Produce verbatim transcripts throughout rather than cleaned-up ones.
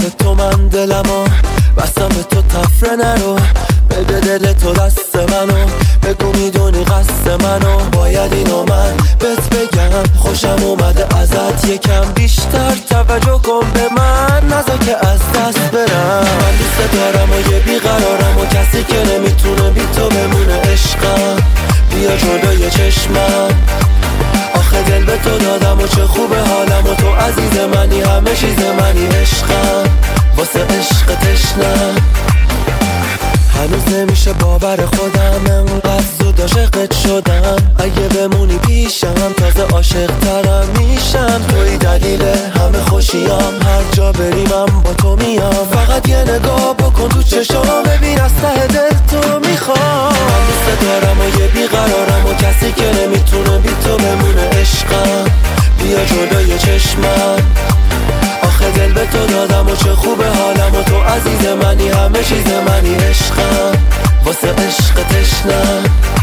به تو من دلمو بستم به تو تفره نرو بده دل تو دست منو بگو میدونی قصد منو باید اینو من بهت بگم خوشم اومده ازت یکم بیشتر توجه کن به من نذار که از دست برم من دوست دارم و یه بیقرارم و کسی که نمیتونه بی تو بمونه عشقم بیا جلوی چشمم آخه دل به تو دادم و چه خوبه حالم و تو عزیز منی همه چیز منی عشقم واسه عشق تشنم هنوز نمیشه باور خودم انقدر زود عاشقت شدم اگه بمونی پیشم تازه عاشق ترم میشم توی دلیل همه خوشیام هر جا بریمم با تو میام فقط یه نگاه بکن تو چشام ببین از ته دل تو میخوام من دوست دارم و یه بیقرارم و کسی که نمیتونه بی تو بمونه عشقم بیا جلوی چشمم آخه دل به تو دادم و چه خوبه حالم و تو عزیز منی همه چیز منی عشقم واسه عشق تشنم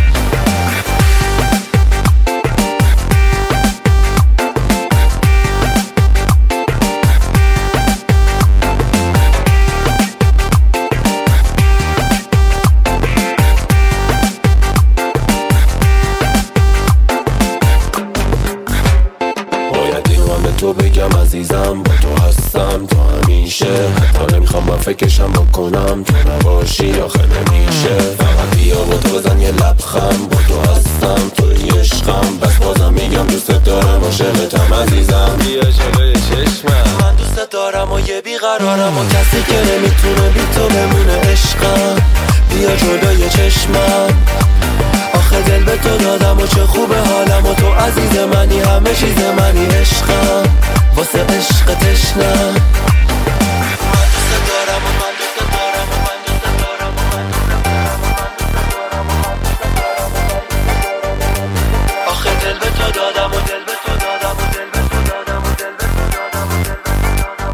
تو بگم عزیزم با تو هستم تو همیشه حتی نمیخوام من فکرشم بکنم تو نباشی آخه نمیشه فقط بیا با تو بزن یه لبخند با تو هستم توی عشقم بس بازم میگم دوست دارم عاشقتم عزیزم بیا جلوی چشمم من دوست دارم و یه بیقرارم و کسی که نمیتونه بی تو بمونه عشقم بیا جلوی چشمم آخه دل به تو دادم و چه خوبه حالم و تو عزیز منی همه چیز منی عشقم واسه عشق تشنم من دوست دارم و من دوست دارم و من دوست دارم و من دوست دارم آخه دل به تو دادم و دل به تو دادم و دل به تو دادم و دل به تو دادم و دل به تو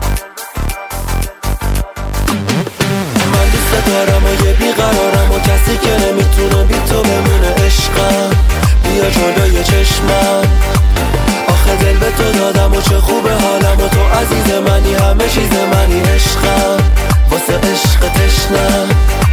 دادم من دوست دارم و یه بیقرارم و کسی که نمیتونه بی تو بمونه عشقم بیا جلوی چشمم آخه دل به تو دادم و چه خوبه حالم و تو عزیز منی همه چیز منی عشقم واسه عشق تشنم